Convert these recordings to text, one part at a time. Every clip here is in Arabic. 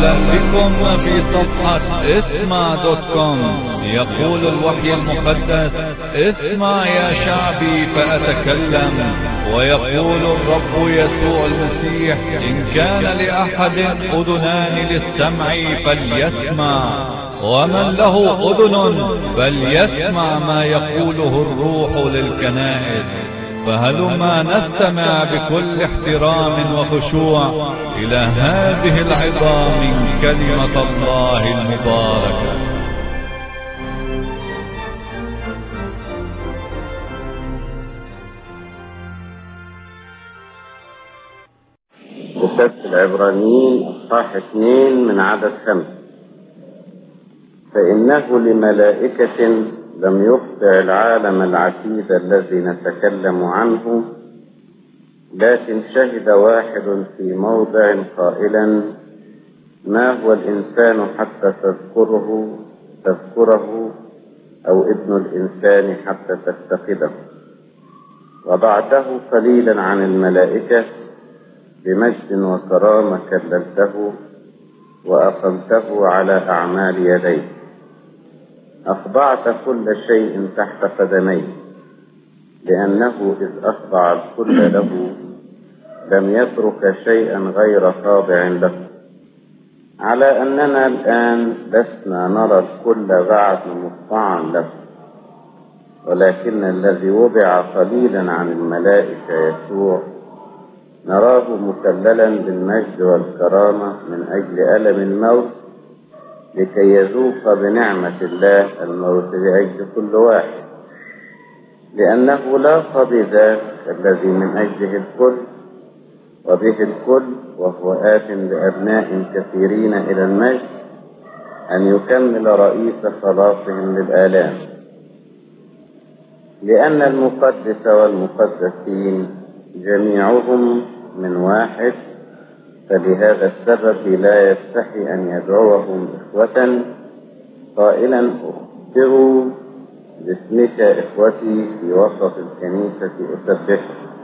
أهلا بكم في صفحة اسمع.com. يقول الوحي المقدس: اسمع يا شعبي فأتكلم. ويقول الرب يسوع المسيح: إن كان لأحد أذنان للسمع فليسمع، ومن له أذن فليسمع ما يقوله الروح للكنائس. فهلما نستمع بكل احترام وخشوع إلى هذه العظة من كلمة الله المباركة. كتاب العبرانيين اصحاح 2 من عدد 5: فإنه لملائكة لم يخضع العالم العتيد الذي نتكلم عنه، لكن شهد واحد في موضع قائلا: ما هو الإنسان حتى تذكره أو ابن الإنسان حتى تفتقده. وضعته قليلا عن الملائكة، بمجد وكرامة كللته وأقمته على أعمال يديه. أخضعت كل شيء تحت قدميه، لأنه إذ أخضع الكل له لم يترك شيئا غير خاضع له. على أننا الآن لسنا نرى الكل بعد مخضعا له، ولكن الذي وضع قليلا عن الملائكة يسوع نراه مكللا بالمجد والكرامة من أجل ألم الموت، لكي يذوق بنعمة الله الموت لأجل كل واحد. لأنه لا قضي ذاك الذي من أجله الكل وبه الكل وهو آت بأبناء كثيرين إلى المجد، أن يكمل رئيس خلاصهم للآلام. لأن المقدس والمقدسين جميعهم من واحد، فلهذا السبب لا يستحي أن يدعوهم إخوة، قائلا: أخبروا باسمك إخوتي في وسط الكنيسة أسبحك.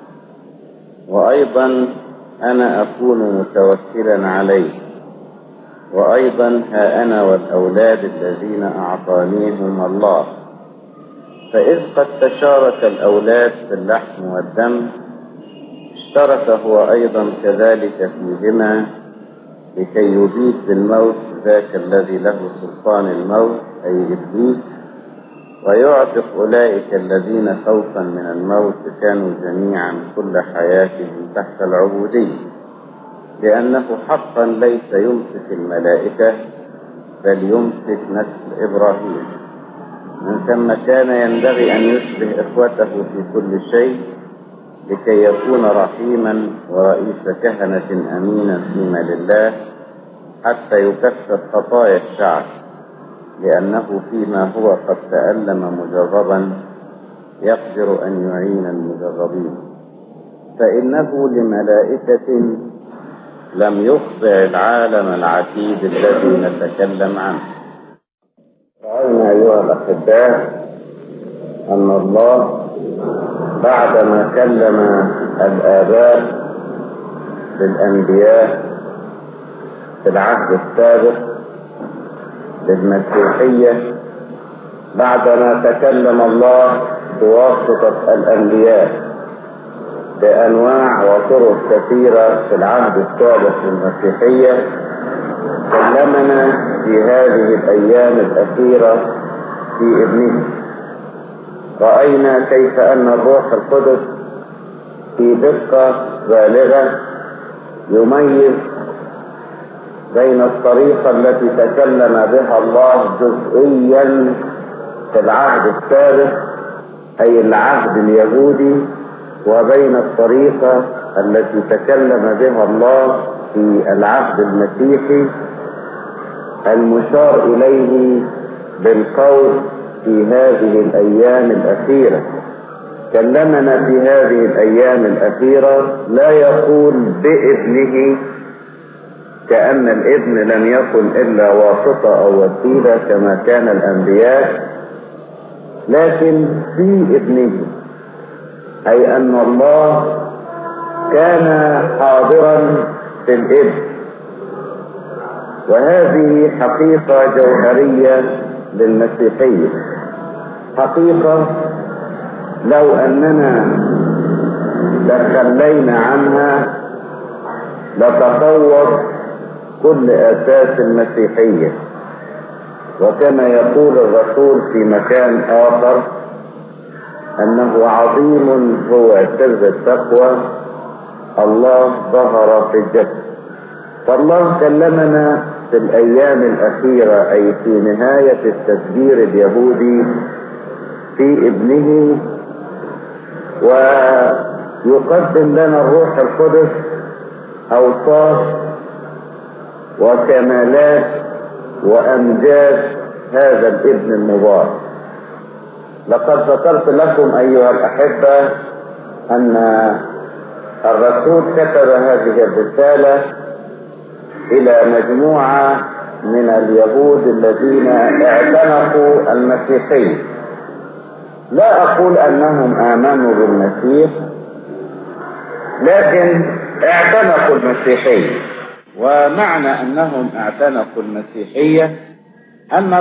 وأيضا أنا أكون متوكلا عليه. وأيضا ها أنا والأولاد الذين أعطانيهم الله. فإذ قد تشارك الأولاد في اللحم والدم، اشترك هو أيضا كذلك فيهما، لكي يبيد بالموت ذاك الذي له سلطان الموت، أي إبليس، ويعتق أولئك الذين خوفا من الموت كانوا جميعا كل حياتهم تحت العبودية. لأنه حقا ليس يمسك الملائكة، بل يمسك نسل إبراهيم. من ثم كان ينبغي أن يشبه إخوته في كل شيء، لكي يكون رحيما ورئيس كهنة أمينا فيما لله، حتى يكفر خطايا الشعب، لأنه فيما هو قد تألم مجربا يقدر أن يعين المجربين. فإنه لملائكة لم يخضع العالم العتيد الذي نتكلم عنه. رأينا أيها الأحباء أن الله بعدما كلم الآباء بالأنبياء في العهد السابق للمسيحية، بعدما تكلم الله بواسطة الأنبياء بأنواع وطرق كثيرة في العهد السابق للمسيحية، كلمنا في هذه الأيام الأخيرة في ابنه. رأينا كيف أن الروح القدس في دقة بالغة يميز بين الطريقة التي تكلم بها الله جزئيا في العهد السابق، أي العهد اليهودي، وبين الطريقة التي تكلم بها الله في العهد المسيحي المشار إليه بالقول في هذه الأيام الأخيرة. كلمنا في هذه الأيام الأخيرة لا يقول بابنه، كأن الابن لم يكن إلا واسطة أو وسيلة كما كان الأنبياء، لكن في ابنه، أي أن الله كان حاضرا في الابن، وهذه حقيقة جوهرية للمسيحية، حقيقة لو أننا تخلينا عنها لتطور كل أساس المسيحية. وكما يقول الرسول في مكان آخر أنه عظيم هو سر التقوى، الله ظهر في الجسد. فالله كلمنا في الأيام الأخيرة، أي في نهاية التدبير اليهودي، في ابنه، ويقدم لنا الروح القدس أوصاف وكمالات وأمجاد هذا الابن المبارك. لقد ذكرت لكم أيها الأحبة أن الرسول كتب هذه الرسالة إلى مجموعة من اليهود الذين اعتنقوا المسيحية. لا أقول أنهم آمنوا بالمسيح، لكن اعتنقوا المسيحية. ومعنى أنهم اعتنقوا المسيحية أن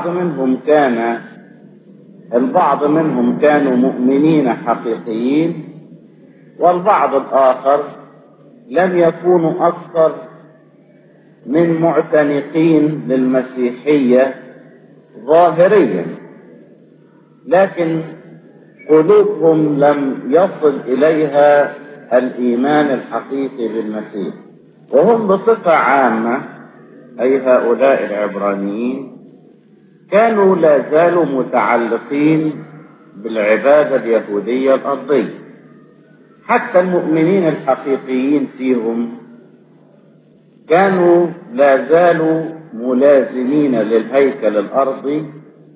البعض منهم كانوا مؤمنين حقيقيين، والبعض الآخر لم يكونوا أكثر من معتنقين للمسيحية ظاهريا، لكن قلوبهم لم يصل إليها الإيمان الحقيقي بالمسيح. وهم بصفة عامة، أي هؤلاء العبرانيين، كانوا لا زالوا متعلقين بالعبادة اليهودية الأرضية. حتى المؤمنين الحقيقيين فيهم كانوا لا زالوا ملازمين للهيكل الأرضي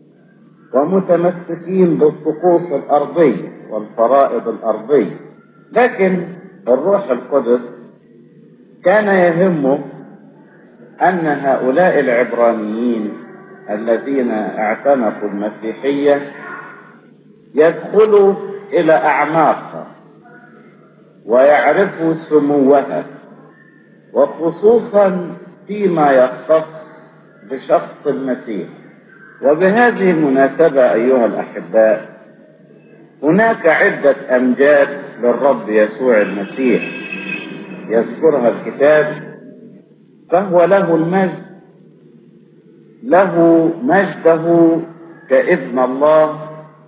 ومتمسكين بالطقوس الأرضية والفرائض الأرضية. لكن الروح القدس كان يهمه أن هؤلاء العبرانيين الذين اعتنقوا المسيحية يدخلوا إلى أعماقها ويعرفوا سموها، وخصوصا فيما يختص بشخص المسيح. وبهذه المناسبة أيها الأحباء، هناك عدة أمجاد للرب يسوع المسيح يذكرها الكتاب، فهو له المجد، له مجده كابن الله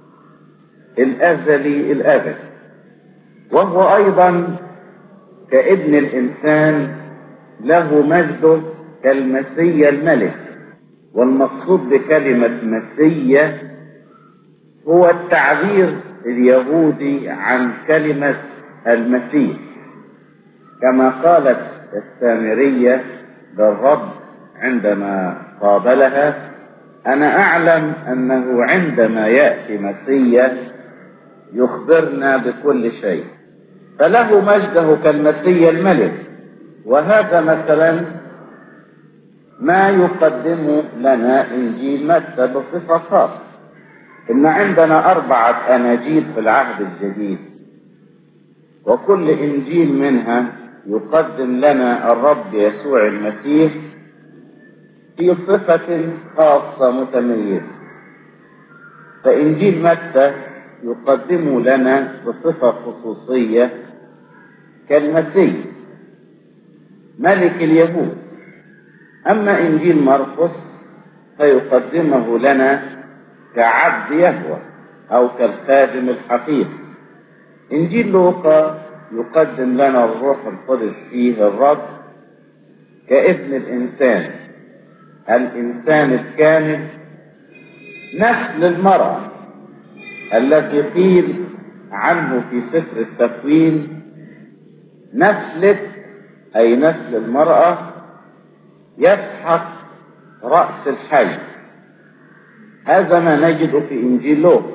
الأزلي الأبد، وهو أيضا كابن الإنسان له مجده كالمسيا الملك. والمقصود بكلمة مسيا هو التعبير اليهودي عن كلمة المسيح، كما قالت السامرية للرب عندما قابلها: أنا أعلم أنه عندما يأتي مسيا يخبرنا بكل شيء. فله مجده كالمسيا الملك. وهذا مثلا ما يقدم لنا إنجيل متى بصفة خاصة. إن عندنا 4 أناجيل في العهد الجديد، وكل إنجيل منها يقدم لنا الرب يسوع المسيح في صفة خاصة متميزة. فإنجيل متى يقدم لنا بصفة خصوصية كالمسيح ملك اليهود. أما إنجيل مرقس فيقدمه لنا كعبد يهوه أو كالخادم الحقيقي. إنجيل لوقا يقدم لنا الروح القدس فيه الرب كابن الإنسان، الإنسان الكامل، نسل المرأة الذي قيل عنه في سفر التكوين: نسلك، أي نسل المرأة، يسحق رأس الحي. هذا ما نجد في إنجيل لوقا.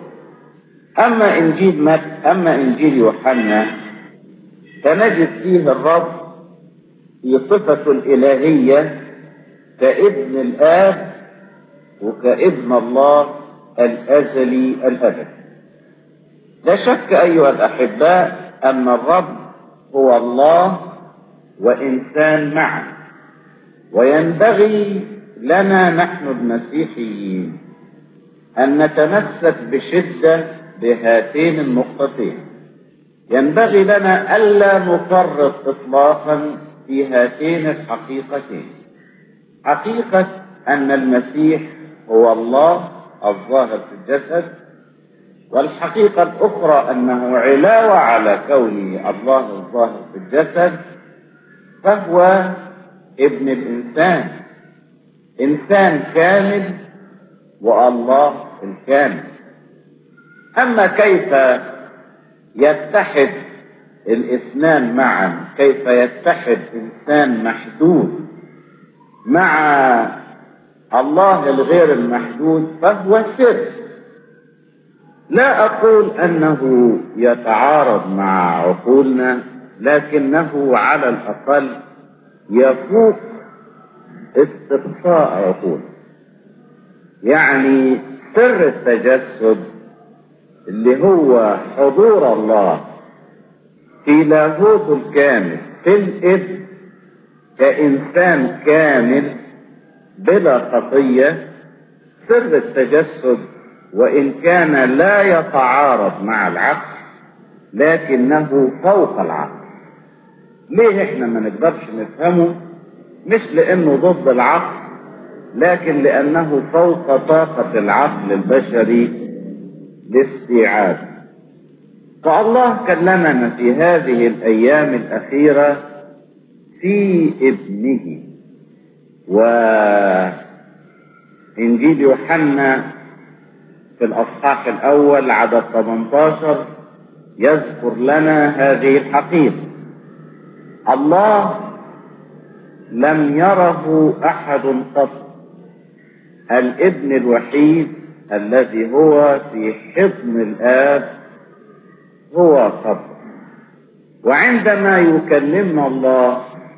أما إنجيل يوحنا فنجد فيه الرب في صفة الإلهية كابن الآب وكابن الله الأزلي الأبد. لا شك أيها الأحباء أن الرب هو الله وإنسان معا، وينبغي لنا نحن المسيحيين أن نتمسك بشدة بهاتين النقطتين. ينبغي لنا ألا نفرط إطلاقا في هاتين الحقيقتين: حقيقة أن المسيح هو الله الظاهر في الجسد، والحقيقة الأخرى أنه علاوة على كونه الله الظاهر في الجسد فهو ابن الإنسان، إنسان كامل والله الكامل. أما كيف يتحد الاثنان معا، كيف يتحد إنسان محدود مع الله الغير المحدود، فهو سر. لا أقول أنه يتعارض مع عقولنا، لكنه على الأقل يفوق استقصاء عقولنا. يعني سر التجسد اللي هو حضور الله في لاهوته الكامل في الابن كإنسان كامل بلا خطية، سر التجسد وإن كان لا يتعارض مع العقل لكنه فوق العقل. ليه احنا ما نقدرش نفهمه؟ مش لأنه ضد العقل، لكن لأنه فوق طاقة العقل البشري لاستيعاب. فالله كلمنا في هذه الأيام الأخيرة في ابنه. وإنجيل يوحنا في الأصحاح الأول عدد 18 يذكر لنا هذه الحقيقة: الله لم يره أحد قط، الابن الوحيد الذي هو في حضن الآب هو قبر. وعندما يكلمنا الله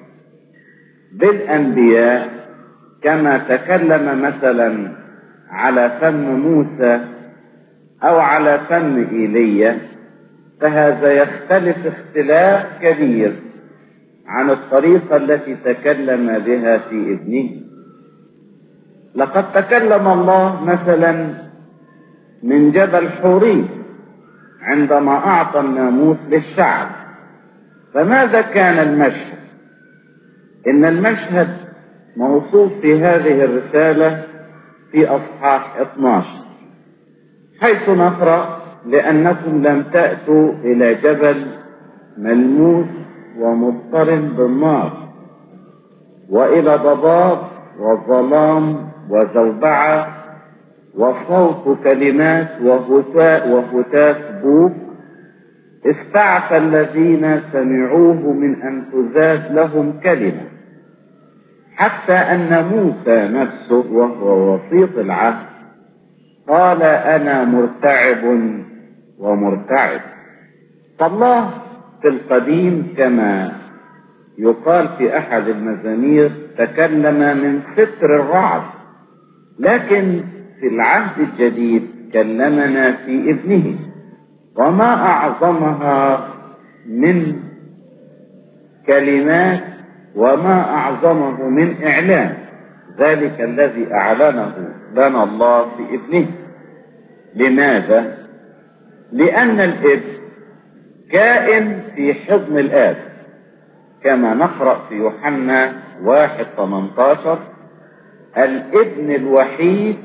بالأنبياء كما تكلم مثلا على فم موسى أو على فم إيليا، فهذا يختلف اختلاف كبير عن الطريقة التي تكلم بها في ابنه. لقد تكلم الله مثلا من جبل حوريم عندما أعطى الناموس للشعب. فماذا كان المشهد؟ إن المشهد موصوف في هذه الرسالة في أصحاح 12، حيث نقرأ: لأنكم لم تأتوا إلى جبل ملموس ومضطرم بالنار، وإلى ضباب وظلام وزوبعة وصوت كلمات وهتاف بوق، استعفى الذين سمعوه من أن تزاد لهم كلمة، حتى أن موسى نفسه وهو وسيط العهد قال: أنا مرتعب ومرتعب. فالله في القديم كما يقال في أحد المزامير تكلم من ستر الرعد، لكن في العهد الجديد كلمنا في ابنه، وما أعظمها من كلمات وما أعظمه من إعلان ذلك الذي أعلنه لنا الله في ابنه. لماذا؟ لأن الابن كائن في حضن الآب، كما نقرأ في يوحنا 1:18: الابن الوحيد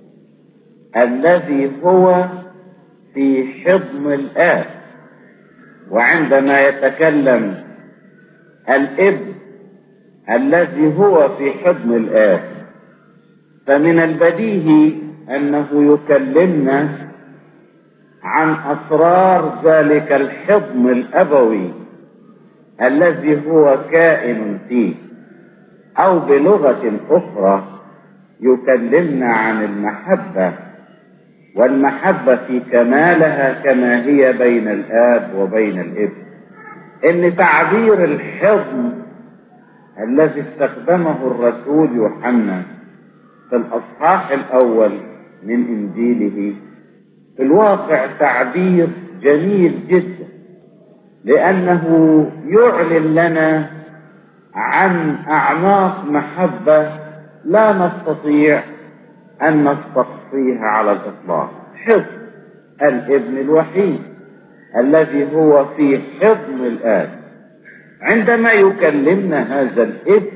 الذي هو في حضن الآب. وعندما يتكلم الابن الذي هو في حضن الآب، فمن البديهي أنه يكلمنا عن أسرار ذلك الحضن الأبوي الذي هو كائن فيه، أو بلغة أخرى يكلمنا عن المحبة، والمحبة في كمالها كما هي بين الآب وبين الابن. إن تعبير الحضن الذي استخدمه الرسول يوحنا في الأصحاح الأول من إنجيله في الواقع تعبير جميل جدا، لأنه يعلن لنا عن أعماق محبة لا نستطيع أن نستقصيها على الإطلاق. حب الابن الوحيد الذي هو في حضن الآب. عندما يكلمنا هذا الابن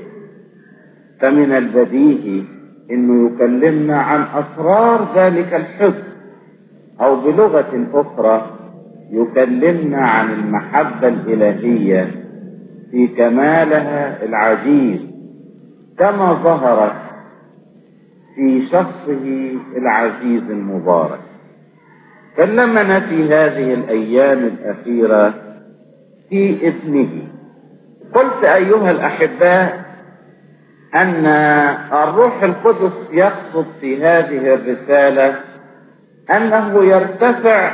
فمن البديهي انه يكلمنا عن اسرار ذلك الحب، او بلغة اخرى يكلمنا عن المحبة الالهية في كمالها العجيب كما ظهرت في شخصه العزيز المبارك. كلمنا في هذه الايام الاخيرة في ابنه. قلت ايها الاحباء أن الروح القدس يقصد في هذه الرسالة أنه يرتفع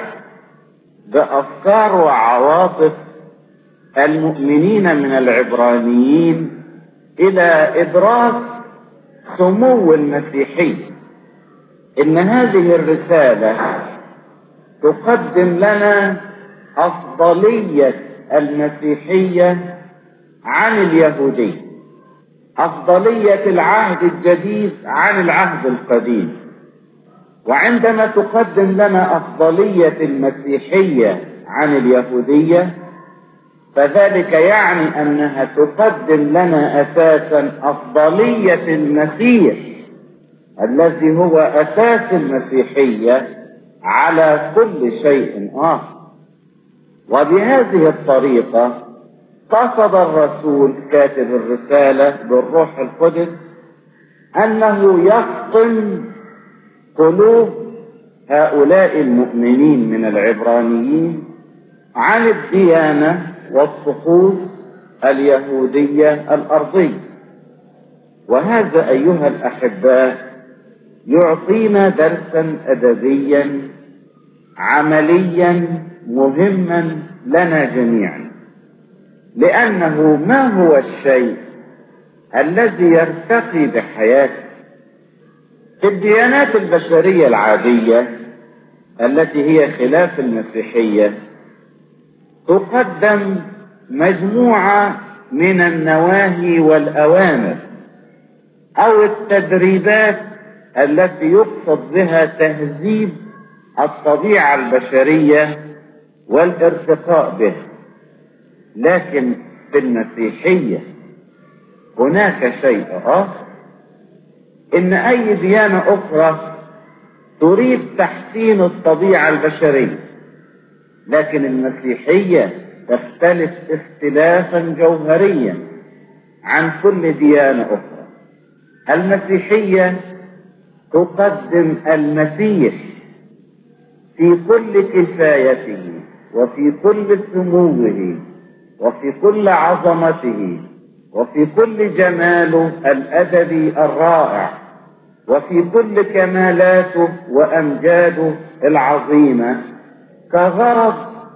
بأفكار وعواطف المؤمنين من العبرانيين إلى إدراك سمو المسيحية. إن هذه الرسالة تقدم لنا أفضلية المسيحية عن اليهودية، أفضلية العهد الجديد عن العهد القديم. وعندما تقدم لنا أفضلية المسيحية عن اليهودية فذلك يعني أنها تقدم لنا أساسا أفضلية المسيح الذي هو أساس المسيحية على كل شيء آخر. وبهذه الطريقة قصد الرسول كاتب الرسالة بالروح القدس أنه يفطن قلوب هؤلاء المؤمنين من العبرانيين عن الديانة والطقوس اليهودية الأرضية. وهذا أيها الأحباء يعطينا درسا أدبيا عمليا مهما لنا جميعا، لأنه ما هو الشيء الذي يرتقي بحياته؟ في الديانات البشرية العادية التي هي خلاف المسيحية تقدم مجموعة من النواهي والأوامر أو التدريبات التي يقصد بها تهذيب الطبيعة البشرية والارتقاء بها. لكن في المسيحية هناك شيء آخر، إن أي ديانة أخرى تريد تحسين الطبيعة البشرية، لكن المسيحية تختلف اختلافا جوهريا عن كل ديانة أخرى. المسيحية تقدم المسيح في كل كفايته وفي كل سموه وفي كل عظمته وفي كل جماله الأدبي الرائع وفي كل كمالاته وأمجاده العظيمة كغرض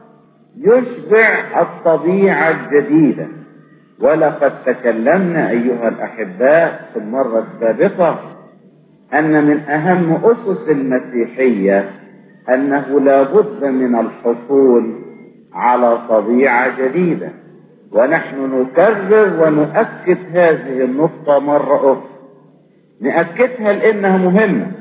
يشبع الطبيعة الجديدة. ولقد تكلمنا أيها الأحباء في المرة السابقة أن من أهم أسس المسيحية أنه لا بد من الحصول على طبيعة جديدة، ونحن نكرر ونؤكد هذه النقطة مرة أخرى، نأكدها لأنها مهمة.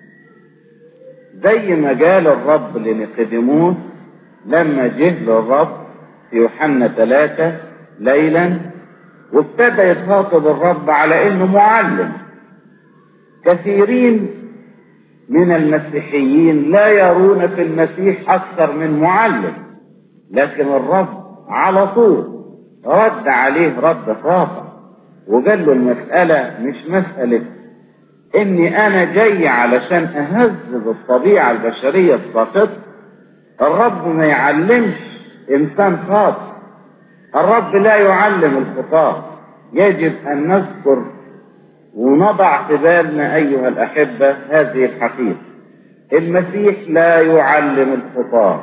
زي ما قال الرب لنيقوديموس لما جه للرب في يوحنا 3 ليلا وابتدى يخاطب الرب على انه معلم. كثيرين من المسيحيين لا يرون في المسيح اكثر من معلم، لكن الرب على طول رد عليه رد خاطئ وقال له المسألة مش مسألة اني انا جاي علشان اهذب الطبيعة البشرية الساقطة. الرب ما يعلمش انسان خاطئ، الرب لا يعلم الخطاة. يجب ان نذكر ونضع في بالنا ايها الاحبة هذه الحقيقة، المسيح لا يعلم الخطاة،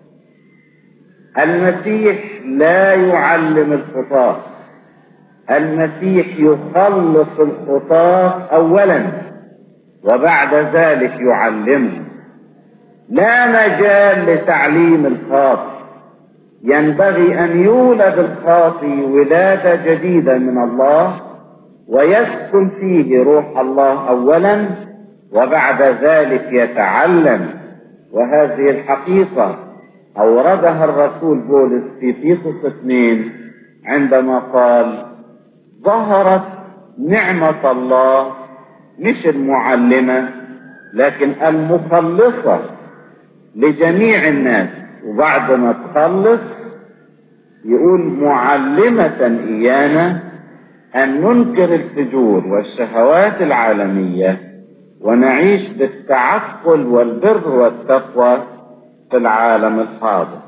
المسيح لا يعلم الخطاة، المسيح يخلص الخطاة اولا وبعد ذلك يعلمهم. لا مجال لتعليم الخاطئ، ينبغي أن يولد الخاطي ولادة جديدة من الله، ويسكن فيه روح الله أولا، وبعد ذلك يتعلم. وهذه الحقيقة أوردها الرسول بولس في تيتوس 2 عندما قال: ظهرت نعمة الله، مش المعلمة لكن المخلصة لجميع الناس. وبعد ما تخلص يقول: معلمة إيانا أن ننكر الفجور والشهوات العالمية ونعيش بالتعقل والبر والتقوى في العالم الحاضر.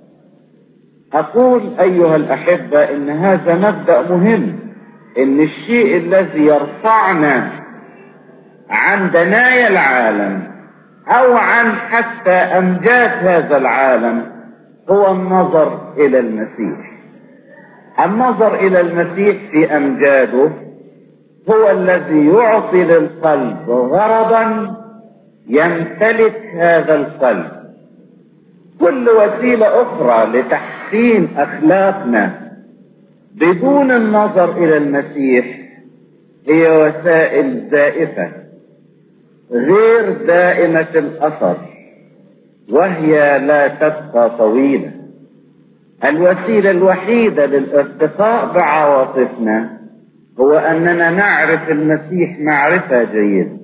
أقول أيها الأحبة إن هذا مبدأ مهم، إن الشيء الذي يرفعنا عن دنايا العالم أو عن حتى أمجاد هذا العالم هو النظر إلى المسيح. النظر إلى المسيح في أمجاده هو الذي يعطي للقلب غرضا يمتلك هذا القلب. كل وسيلة أخرى لتحسين أخلاقنا بدون النظر إلى المسيح هي وسائل زائفة غير دائمة الأثر، وهي لا تبقى طويلة. الوسيلة الوحيدة للارتقاء بعواطفنا هو أننا نعرف المسيح معرفة جيدة،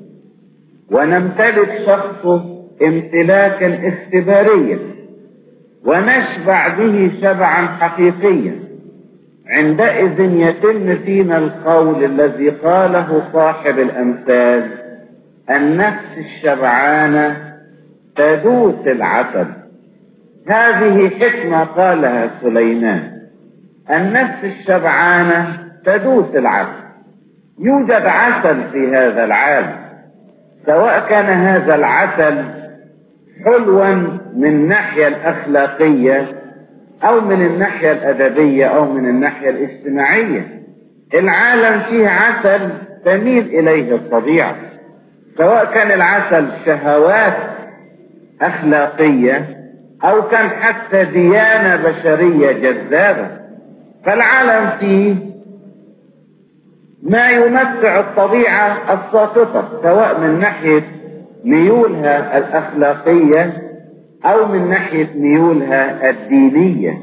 ونمتلك شخصه امتلاكا اختباريا، ونشبع به شبعا حقيقيا. عندئذ يتم فينا القول الذي قاله صاحب الأمثال: النفس الشبعانة تدوس العسل. هذه حكمة قالها سليمان: النفس الشبعانة تدوس العسل. يوجد عسل في هذا العالم، سواء كان هذا العسل حلوا من الناحية الأخلاقية أو من الناحية الأدبية أو من الناحية الاجتماعية. العالم فيه عسل تميل إليه الطبيعة، سواء كان العسل شهوات أخلاقية أو كان حتى ديانة بشرية جذابة. فالعالم فيه ما يمتع الطبيعة الساقطة، سواء من ناحية ميولها الأخلاقية أو من ناحية ميولها الدينية.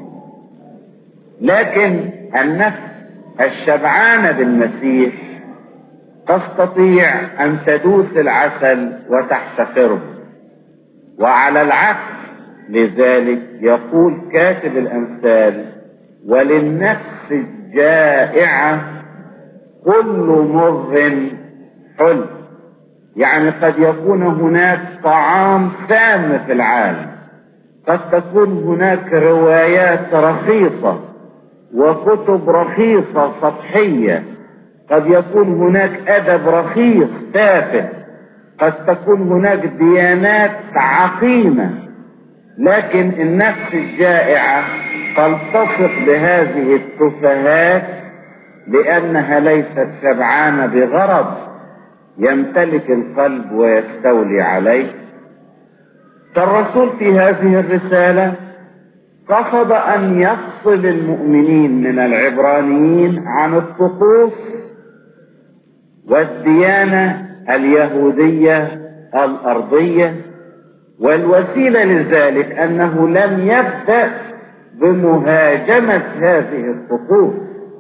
لكن النفس الشبعانة بالمسيح تستطيع أن تدوس العسل وتحتقره. وعلى العكس لذلك يقول كاتب الأمثال: وللنفس الجائعة كل مر حلو. يعني قد يكون هناك طعام سام في العالم، قد تكون هناك روايات رخيصة وكتب رخيصة سطحية، قد يكون هناك أدب رخيص تافه، قد تكون هناك ديانات عقيمة، لكن النفس الجائعة تلتصق بهذه التفاهات لأنها ليست شبعانة بغرض يمتلك القلب ويستولي عليه. فالرسول في هذه الرسالة قصد أن يفصل المؤمنين من العبرانيين عن الطقوس والديانة اليهودية الأرضية، والوسيلة لذلك أنه لم يبدأ بمهاجمة هذه الطقوس.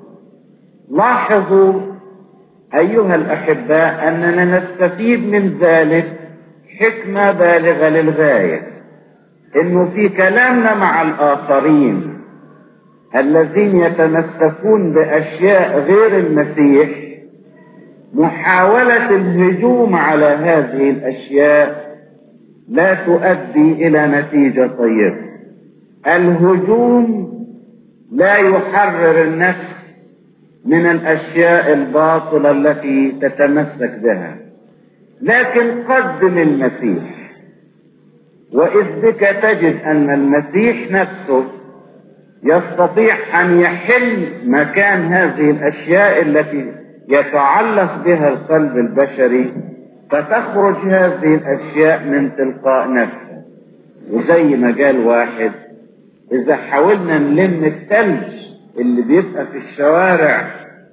لاحظوا أيها الأحباء أننا نستفيد من ذلك حكمة بالغة للغاية، إنه في كلامنا مع الآخرين الذين يتمسكون بأشياء غير المسيح محاولة الهجوم على هذه الأشياء لا تؤدي إلى نتيجة طيبة. الهجوم لا يحرر النفس من الأشياء الباطلة التي تتمسك بها، لكن قدم المسيح. وإذ بك تجد أن المسيح نفسه يستطيع أن يحل مكان هذه الأشياء التي يتعلق بها القلب البشري، فتخرج هذه الأشياء من تلقاء نفسه. وزي ما قال واحد: إذا حاولنا نلم الثلج اللي بيبقى في الشوارع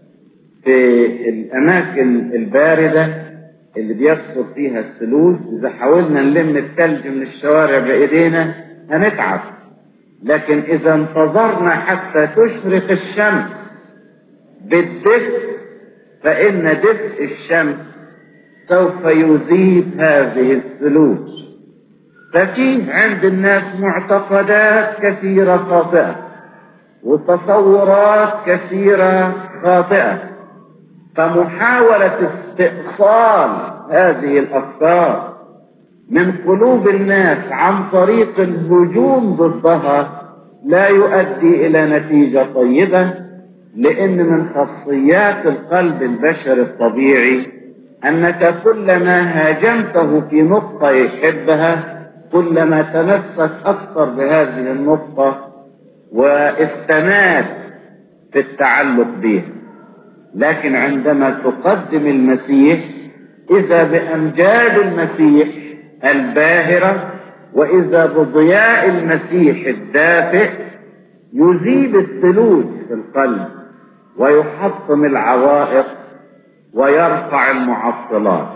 في الأماكن الباردة اللي بيحصل فيها الثلوج، إذا حاولنا نلم الثلج من الشوارع بإيدينا هنتعب. لكن إذا انتظرنا حتى تشرق الشمس بالدفء فإن دفء الشمس سوف يذيب هذه الثلوج. ففيه عند الناس معتقدات كثيرة خاطئة وتصورات كثيرة خاطئة، فمحاولة استئصال هذه الأفكار من قلوب الناس عن طريق الهجوم ضدها لا يؤدي إلى نتيجة طيبة، لأن من خاصيات القلب البشري الطبيعي أنك كلما هاجمته في نقطة يحبها كلما تمسك أكثر بهذه النقطة واستمات في التعلق بها. لكن عندما تقدم المسيح إذا بأمجاد المسيح الباهرة وإذا بضياء المسيح الدافئ يذيب الثلوج في القلب ويحطم العوائق ويرفع المعطلات.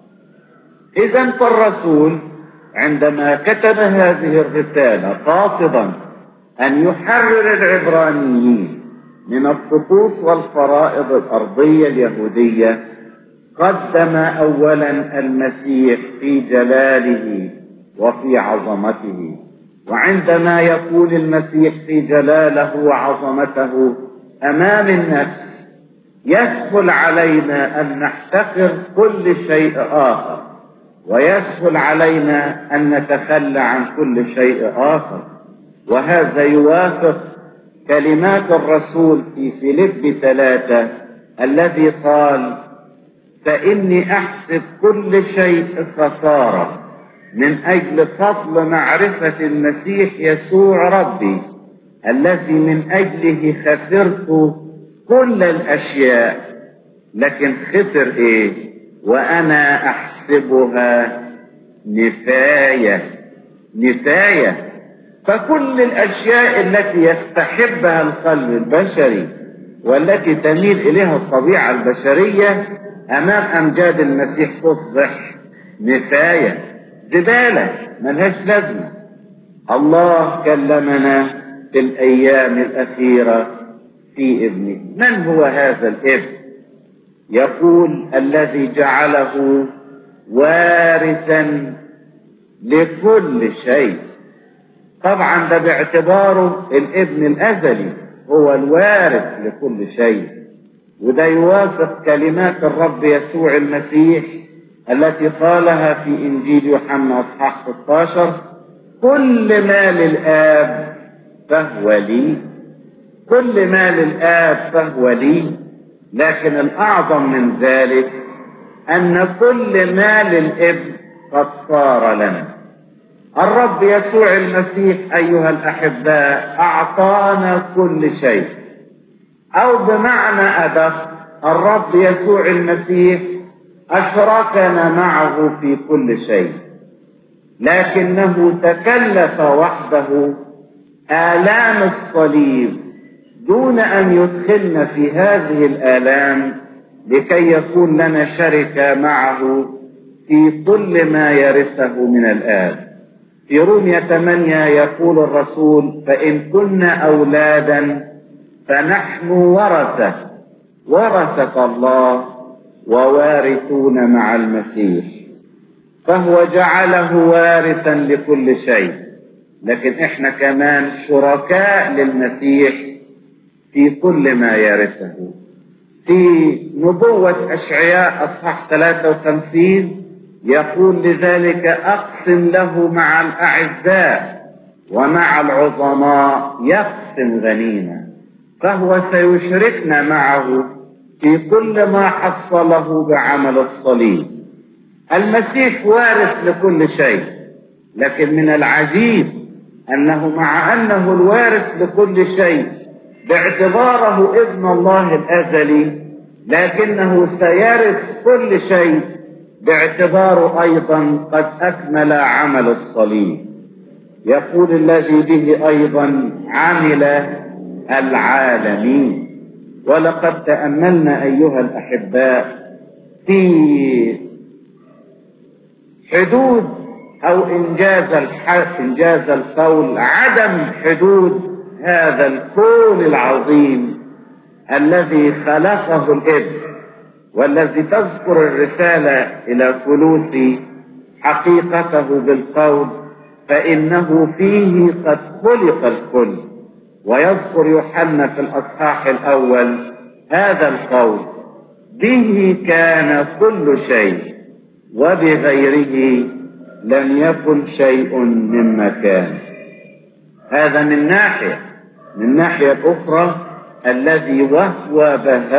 إذا فالرسول عندما كتب هذه الرسالة قاصدا أن يحرر العبرانيين من الطقوس والفرائض الأرضية اليهودية قدم أولا المسيح في جلاله وفي عظمته. وعندما يكون المسيح في جلاله وعظمته أمام النفس يسهل علينا أن نحتقر كل شيء آخر، ويسهل علينا أن نتخلى عن كل شيء آخر. وهذا يوافق كلمات الرسول في فيليب 3 الذي قال: فإني أحسب كل شيء خسارة من أجل فضل معرفة المسيح يسوع ربي الذي من أجله خسرت كل الأشياء. لكن خسر إيه؟ وأنا أحسبها نفاية. فكل الأشياء التي يستحبها القلب البشري والتي تميل إليها الطبيعة البشرية أمام أمجاد المسيح تصبح نفاية، زبالة ملهاش لازمة. الله كلمنا في الأيام الأخيرة في ابنه. من هو هذا الابن؟ يقول: الذي جعله وارثا لكل شيء. طبعا ده باعتباره الابن الأزلي هو الوارث لكل شيء، وده يوافق كلمات الرب يسوع المسيح التي قالها في إنجيل يوحنا اصحاح 16: كل ما للآب فهو لي، كل ما للآب فهو لي. لكن الأعظم من ذلك أن كل ما للابن قد صار لنا. الرب يسوع المسيح أيها الأحباء أعطانا كل شيء، أو بمعنى أدق الرب يسوع المسيح أشركنا معه في كل شيء، لكنه تكلف وحده آلام الصليب دون أن يدخلنا في هذه الآلام لكي يكون لنا شركة معه في كل ما يرثه من الآب. في رومية 8 يقول الرسول: فإن كنا أولادا فنحن ورثة الله ووارثون مع المسيح. فهو جعله وارثا لكل شيء، لكن احنا كمان شركاء للمسيح في كل ما يرثه. في نبوة أشعياء اصحاح 53 يقول: لذلك أقسم له مع الأعزاء ومع العظماء يقسم غنيمة. فهو سيشركنا معه في كل ما حصله بعمل الصليب. المسيح وارث لكل شيء، لكن من العجيب أنه مع أنه الوارث لكل شيء باعتباره ابن الله الأزلي، لكنه سيرث كل شيء باعتباره أيضا قد أكمل عمل الصليب. يقول الذي به أيضا عمل العالمين. ولقد تأملنا أيها الأحباء في حدود أو إنجاز القول عدم حدود هذا الكون العظيم الذي خلقه الابن، والذي تذكر الرسالة إلى كولوسي حقيقته بالقول فإنه فيه قد خلق الكل. ويذكر يوحنا في الأصحاح الأول هذا القول: به كان كل شيء وبغيره لم يكن شيء مما كان. هذا من ناحية أخرى الذي وهو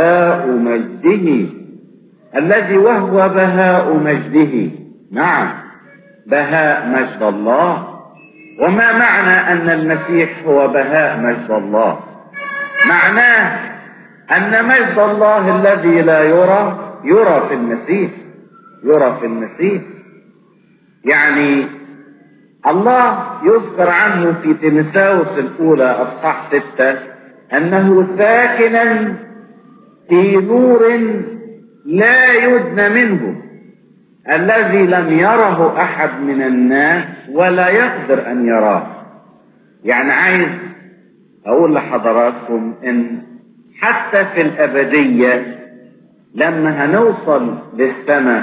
بهاء مجده، نعم، بهاء مجد الله. وما معنى أن المسيح هو بهاء مجد الله؟ معناه أن مجد الله الذي لا يرى في المسيح. يعني الله يذكر عنه في تيموثاوس الأولى أصحاح 6 أنه ساكنا في نور لا يدنى منه، الذي لم يره أحد من الناس ولا يقدر أن يراه. يعني عايز أقول لحضراتكم إن حتى في الأبدية لما هنوصل للسماء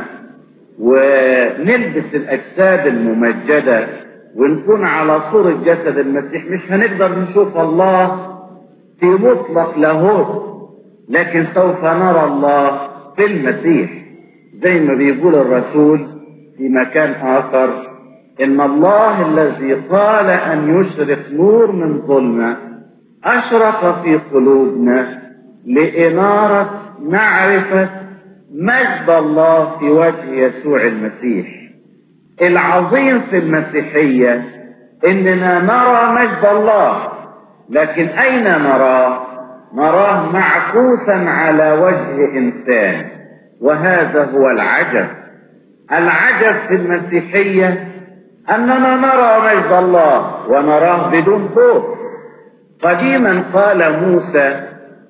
ونلبس الأجساد الممجدة ونكون على صورة جسد المسيح، مش هنقدر نشوف الله في مطلق لاهوت، لكن سوف نرى الله في المسيح. زي ما بيقول الرسول في مكان آخر: إن الله الذي قال أن يشرق نور من ظلمة أشرق في قلوبنا لإنارة معرفة مجد الله في وجه يسوع المسيح. العظيم في المسيحية إننا نرى مجد الله، لكن أين نراه؟ نراه معكوسا على وجه إنسان، وهذا هو العجب. العجب في المسيحية أننا نرى مجد الله ونراه بدون خوف. قديما قال موسى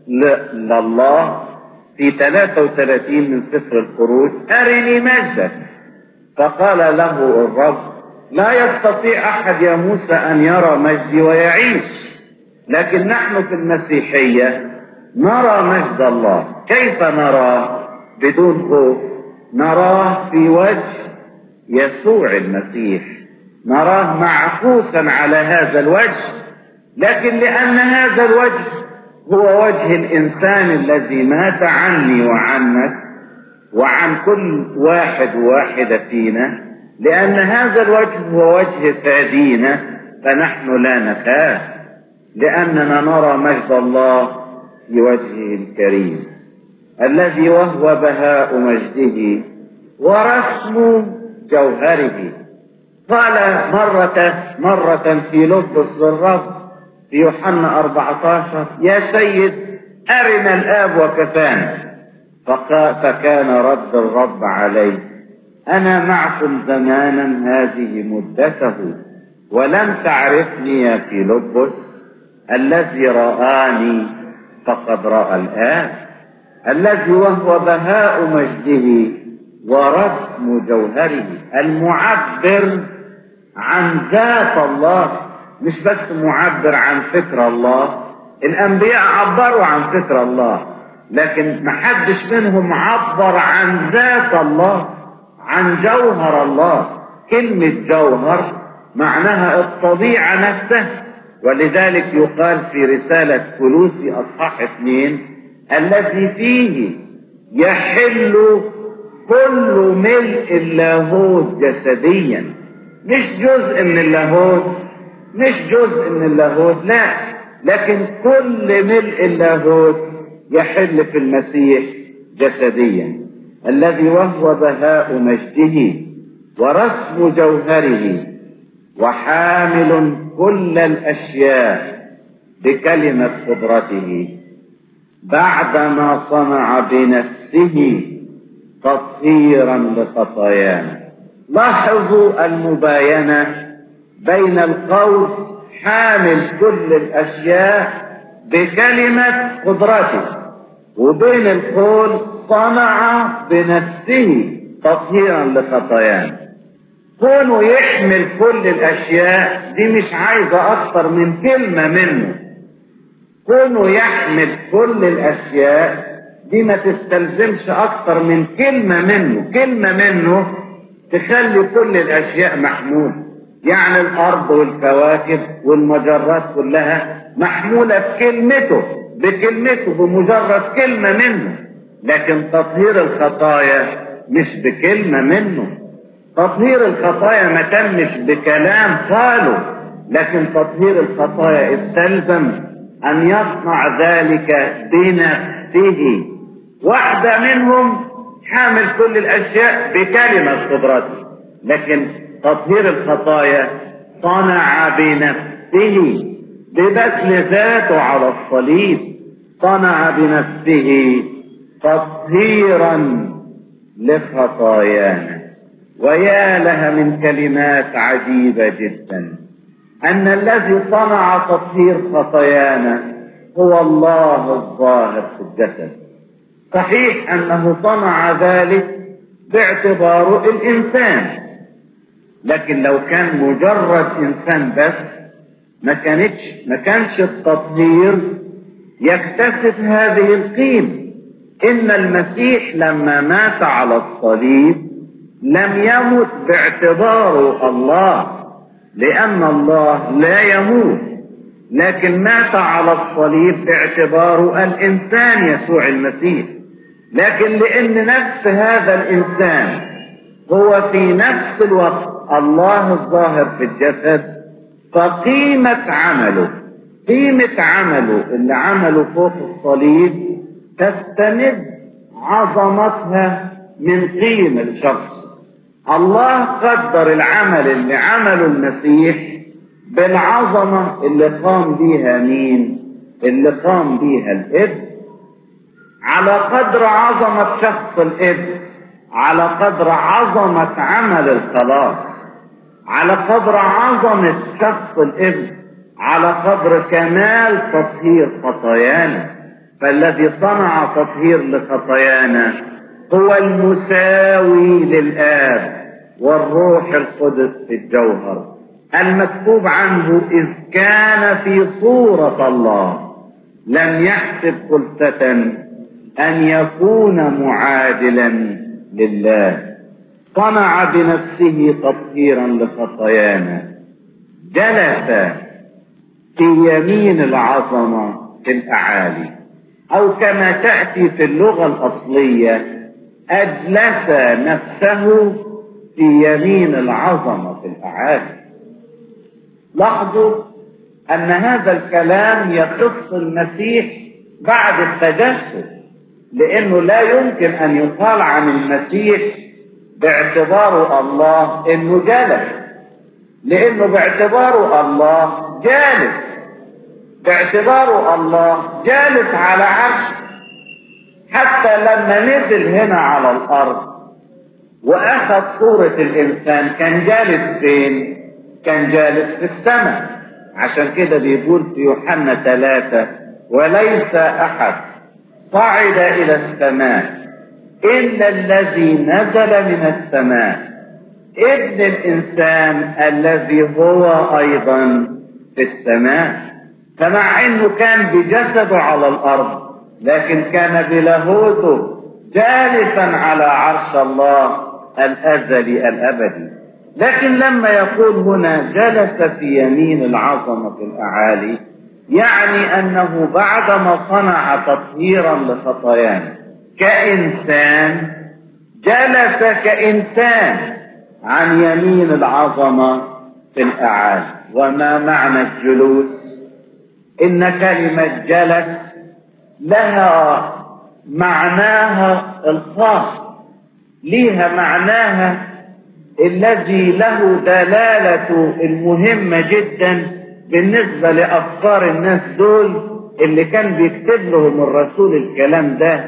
لله في 33 من سفر الخروج: أرني مجدك. فقال له الرب: لا يستطيع أحد يا موسى أن يرى مجدي ويعيش. لكن نحن في المسيحية نرى مجد الله. كيف نراه بدون خوف؟ نراه في وجه يسوع المسيح، نراه معكوسا على هذا الوجه. لكن لأن هذا الوجه هو وجه الإنسان الذي مات عني وعنك وعن كل واحد وواحدة فينا، لأن هذا الوجه هو وجه فادينا، فنحن لا نخاف، لأننا نرى مجد الله في وجهه الكريم الذي وهو بهاء مجده ورسم جوهره. قال مرة في لبس الرب في يوحنا 14: يا سيد أرنا الآب وكفانا. فكان رد الرب عليه: أنا معكم زمانا هذه مدته ولم تعرفني يا فيلبس، الذي رآني فقد رأى الآب. الذي وهو بهاء مجده ورسم جوهره، المعبر عن ذات الله، مش بس معبر عن فكر الله. الأنبياء عبروا عن فكر الله، لكن محدش منهم عبر عن ذات الله، عن جوهر الله. كلمة جوهر معناها الطبيعة نفسها، ولذلك يقال في رسالة كولوسي أصحاح 2: الذي فيه يحل كل ملء اللاهوت جسديا. مش جزء من اللاهوت، لا، لكن كل ملء اللاهوت يحل في المسيح جسديا. الذي وهو بهاء مجده ورسم جوهره وحامل كل الأشياء بكلمة قدرته، بعدما صنع بنفسه تطهيرا لخطايانا. لاحظوا المباينة بين القول حامل كل الأشياء بكلمة قدرته، وبين القول صنع بنفسه تطهيرا لخطايانا. كونه يحمل كل الأشياء دي مش عايزة أكتر من كلمة منه. كونه يحمل كل الأشياء دي ما تستلزمش أكتر من كلمة منه. كلمة منه تخلي كل الأشياء محمولة. يعني الأرض والكواكب والمجرات كلها محمولة بكلمته، بمجرد كلمة منه. لكن تطهير الخطايا مش بكلمة منه. تطهير الخطايا ما تمش بكلام قاله، لكن تطهير الخطايا استلزم أن يصنع ذلك بنفسه. واحدة منهم حامل كل الأشياء بكلمة قدرته، لكن تطهير الخطايا صنع بنفسه ببذل ذاته على الصليب. صنع بنفسه تطهيرا لخطايانا. ويا لها من كلمات عجيبة جدا، أن الذي صنع تطهير خطايانا هو الله الظاهر في الجسد. صحيح أنه صنع ذلك باعتباره الإنسان، لكن لو كان مجرد إنسان بس ما كانش التطهير يكتسب هذه القيمة. إن المسيح لما مات على الصليب لم يمت باعتباره الله، لأن الله لا يموت، لكن مات على الصليب باعتباره الإنسان يسوع المسيح. لكن لأن نفس هذا الإنسان هو في نفس الوقت الله الظاهر في الجسد، فقيمة عمله اللي عمله فوق الصليب تستمد عظمتها من قيمة الشخص. الله قدر العمل اللي عمله المسيح بالعظمة اللي قام بيها مين؟ اللي قام بيها الابن. على قدر عظمة شخص الابن، على قدر عظمة عمل الخلاص، على قدر عظمة شخص الابن، على قدر كمال تطهير خطايانا. فالذي صنع تطهير لخطايانا هو المساوي للآب والروح القدس في الجوهر، المكتوب عنه إذ كان في صورة الله لم يحسب خلسة أن يكون معادلا لله. صنع بنفسه تطهيرا لخطايانا، جلس في يمين العظمة في الأعالي، أو كما تأتي في اللغة الأصلية أجلس نفسه في يمين العظمة في الأعالي. لاحظوا أن هذا الكلام يخص المسيح بعد التجسد، لأنه لا يمكن أن يقال عن المسيح باعتباره الله إنه جالس، لأنه باعتباره الله جالس، باعتباره الله جالس على عرش. حتى لما نزل هنا على الأرض وأخذ صورة الإنسان كان جالس فين؟ كان جالس في السماء. عشان كده بيقول في يوحنا 3: وليس أحد صعد إلى السماء إلا الذي نزل من السماء، ابن الإنسان الذي هو أيضا في السماء. فمع أنه كان بجسده على الأرض، لكن كان بلاهوته جالسا على عرش الله الأزلي الأبدي. لكن لما يقول هنا جلس في يمين العظمة في الأعالي، يعني أنه بعدما صنع تطهيرا لخطايانا كإنسان جلس كإنسان عن يمين العظمة في الأعالي. وما معنى الجلوس؟ إن كلمة جلس لها معناها الخاص، ليها معناها الذي له دلالة المهمة جدا بالنسبة لأفكار الناس دول اللي كان بيكتب لهم الرسول الكلام ده.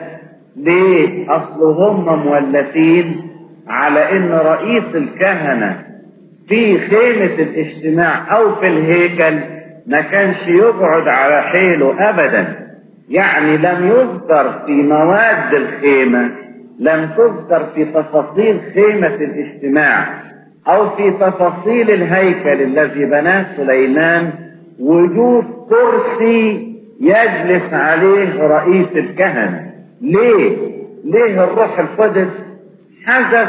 ليه؟ أصل هم مولفين على إن رئيس الكهنة في خيمة الاجتماع أو في الهيكل ما كانش يقعد على حيله أبدا. يعني لم يذكر في مواد الخيمة، لم تذكر في تفاصيل خيمة الاجتماع أو في تفاصيل الهيكل الذي بناه سليمان وجود كرسي يجلس عليه رئيس الكهنة. ليه الروح القدس حذف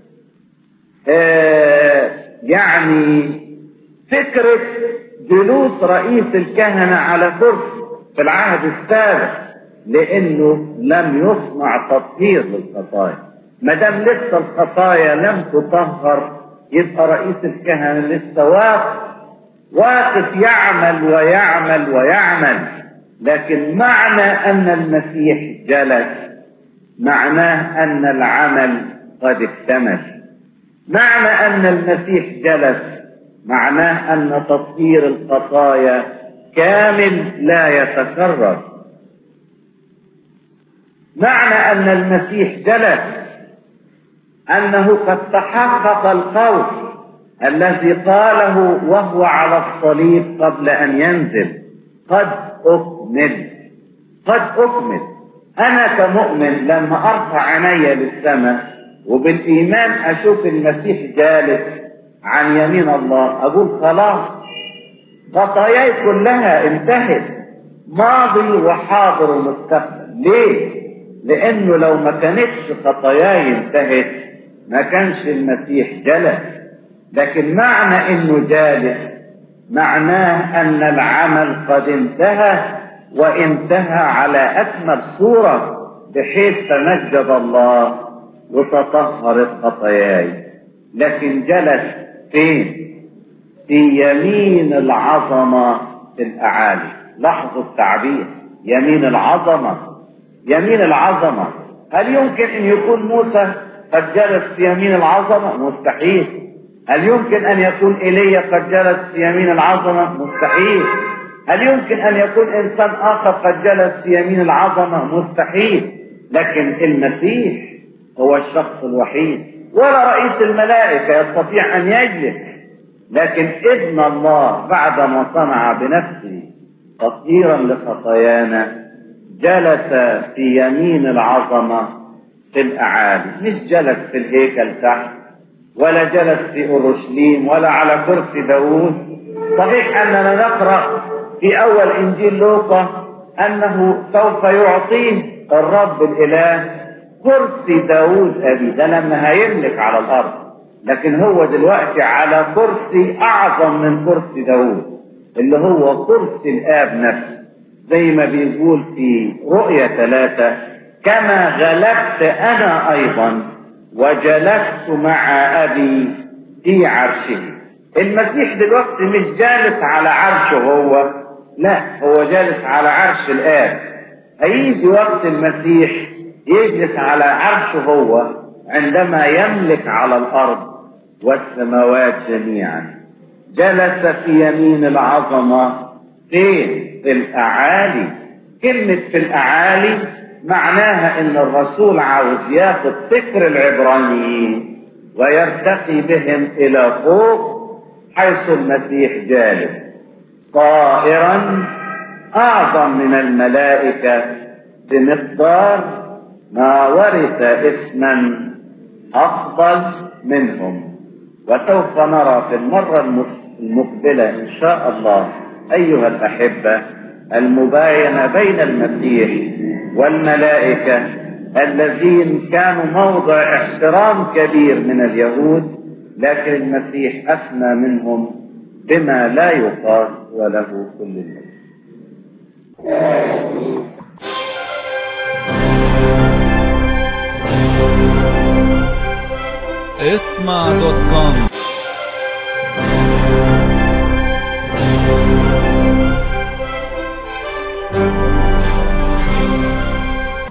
يعني فكرة جلوس رئيس الكهنة على كرسي في العهد السابق؟ لأنه لم يصنع تطهير للخطايا. ما دام لسه الخطايا لم تطهر يبقى رئيس الكهنة لسه واقف يعمل ويعمل ويعمل. لكن معنى أن المسيح جلس معناه أن العمل قد اكتمل. معنى أن المسيح جلس معناه أن تطهير الخطايا كامل لا يتكرر. معنى أن المسيح جلس أنه قد تحقق القول الذي قاله وهو على الصليب قبل أن ينزل: قد أكمل. قد أكمل. أنا كمؤمن لما أرفع عيني للسماء وبالإيمان أشوف المسيح جالس عن يمين الله أقول خلاص خطاياي كلها انتهت، ماضي وحاضر ومستقبل. ليه؟ لأنه لو ما كانتش خطاياي انتهت ما كانش المسيح جلس. لكن معنى انه جالس معناه ان العمل قد انتهى، وانتهى على اكمل صورة، بحيث تمجد الله وتطهرت خطاياي. لكن جلس فين؟ في يمين العظمة في الاعالي. لاحظوا التعبير، يمين العظمة. يمين العظمة. هل يمكن ان يكون موسى قد جلس في يمين العظمة؟ مستحيل. هل يمكن ان يكون ايليا قد جلس في يمين العظمة؟ مستحيل. هل يمكن ان يكون انسان اخر قد جلس في يمين العظمة؟ مستحيل. لكن المسيح هو الشخص الوحيد، ولا رئيس الملائكة يستطيع ان يجلس. لكن ابن الله بعدما صنع بنفسه تطهيرا لخطايانا جلس في يمين العظمة في الأعالي. مش جلس في الهيكل تحت، ولا جلس في أورشليم، ولا على كرسي داوود. صحيح أننا نقرأ في أول إنجيل لوقا أنه سوف يعطيه الرب الإله كرسي داوود أبي، ده لما هيملك على الأرض. لكن هو دلوقتي على كرسي أعظم من كرسي داوود، اللي هو كرسي الآب نفسه، زي ما بيقول في رؤيا 3: كما غلبت أنا أيضا وجلست مع أبي في عرشه. المسيح دلوقتي مش جالس على عرشه هو، لا، هو جالس على عرش الآب. هيجي وقت المسيح يجلس على عرشه هو عندما يملك على الأرض والسماوات جميعا. جلس في يمين العظمة فين؟ في الأعالي. كلمة في الأعالي معناها ان الرسول عاوز ياخد فكر العبرانيين ويرتقي بهم الى فوق، حيث المسيح جالس طائرا اعظم من الملائكة بمقدار ما ورث اسما افضل منهم. وسوف نرى في المرة المقبلة ان شاء الله ايها الاحبة المباينة بين المسيح والملائكة الذين كانوا موضع احترام كبير من اليهود، لكن المسيح أثنى منهم بما لا يقاس وله كل المجد. اسمع.com